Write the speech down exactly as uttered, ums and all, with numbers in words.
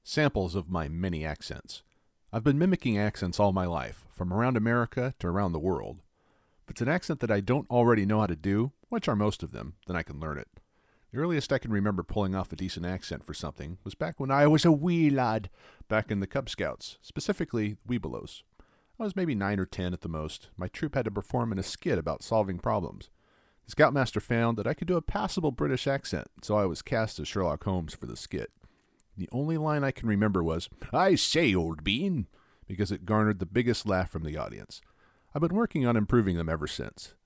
Samples of my many accents. I've been mimicking accents all my life, from around America to around the world. If it's an accent that I don't already know how to do, which are most of them, then I can learn it. The earliest I can remember pulling off a decent accent for something was back when I was a wee lad, back in the Cub Scouts, specifically Webelos. I was maybe nine or ten at the most. My troop had to perform in a skit about solving problems. The scoutmaster found that I could do a passable British accent, so I was cast as Sherlock Holmes for the skit. The only line I can remember was, "I say, old bean," because it garnered the biggest laugh from the audience. I've been working on improving them ever since.